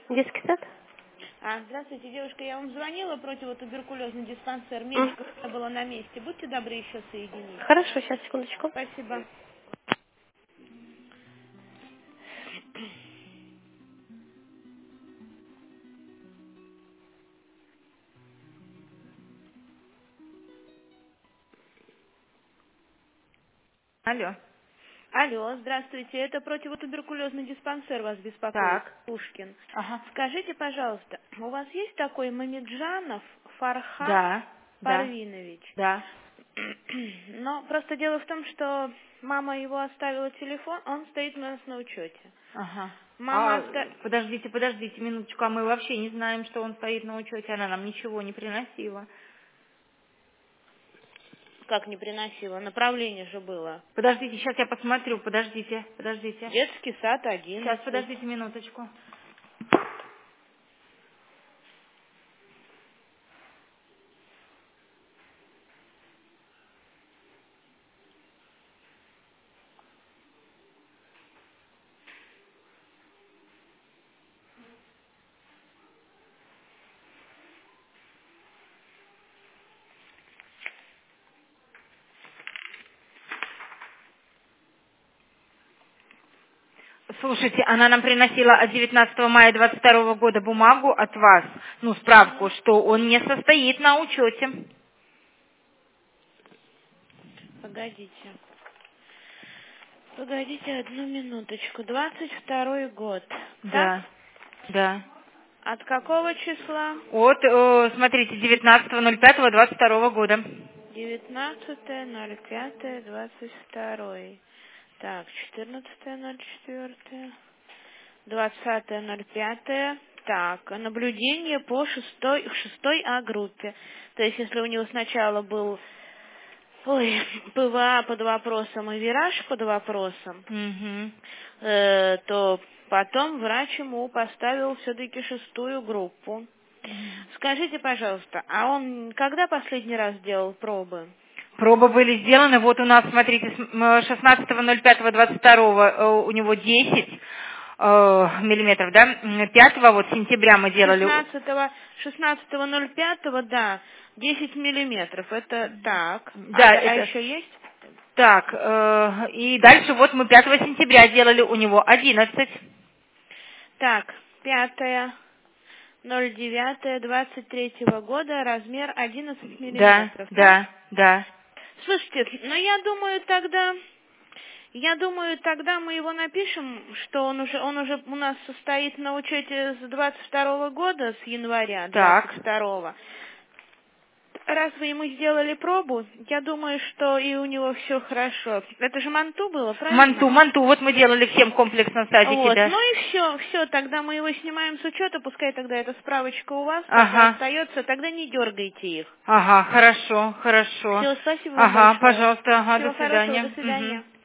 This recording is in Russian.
Детский сад? Здравствуйте, девушка, я вам звонила, противотуберкулезный диспансер, медиков не было на месте. Будьте добры еще соединить. Хорошо, сейчас, секундочку. Спасибо. Алло. Алло, здравствуйте, это противотуберкулезный диспансер вас беспокоит, Так. Пушкин. Ага. Скажите, пожалуйста, у вас есть такой Мамеджанов Фархат Да, да, Парвинович? да. Но просто дело в том, что мама его оставила телефон, он стоит у нас на учете. Ага. Мама Подождите, минуточку, а мы вообще не знаем, что он стоит на учете, она нам ничего не приносила. как не приносила, направление же было. Подождите, сейчас я посмотрю, подождите. Детский сад 11. Сейчас, подождите минуточку. Слушайте, она нам приносила от 19 мая 22 года бумагу от вас, справку, что он не состоит на учете. Погодите одну минуточку. 22-й год. Так? Да. От какого числа? Смотрите, 19.05.22 года. 19.05.22. Так, 14.04. 20.05. Так, наблюдение по шестой А-группе. То есть, если у него сначала был ПВА под вопросом и вираж под вопросом, Угу. то потом врач ему поставил все-таки 6-ю группу. Скажите, пожалуйста, а он когда последний раз делал пробы? Пробы были сделаны, вот у нас, смотрите, 16.05.22 у него 10 миллиметров, да? 5 вот сентября мы делали. 16.05, да, 10 миллиметров, это так. Да, А еще есть? Так, и дальше вот мы 5 сентября делали у него 11. Так, 5.09.23 года, размер 11 миллиметров. Да. Слушайте, я думаю, тогда мы его напишем, что он уже у нас состоит на учете с 22 года, с января 22. Раз вы ему сделали пробу, я думаю, что и у него все хорошо. Это же манту было, правильно? Манту, вот мы делали всем комплексно в садике, да. Ну и все, тогда мы его снимаем с учета, пускай тогда эта справочка у вас Ага. остается, тогда не дергайте их. Ага, хорошо. Все, спасибо вам большое. Пожалуйста, Всего до свидания. хорошего, до свидания.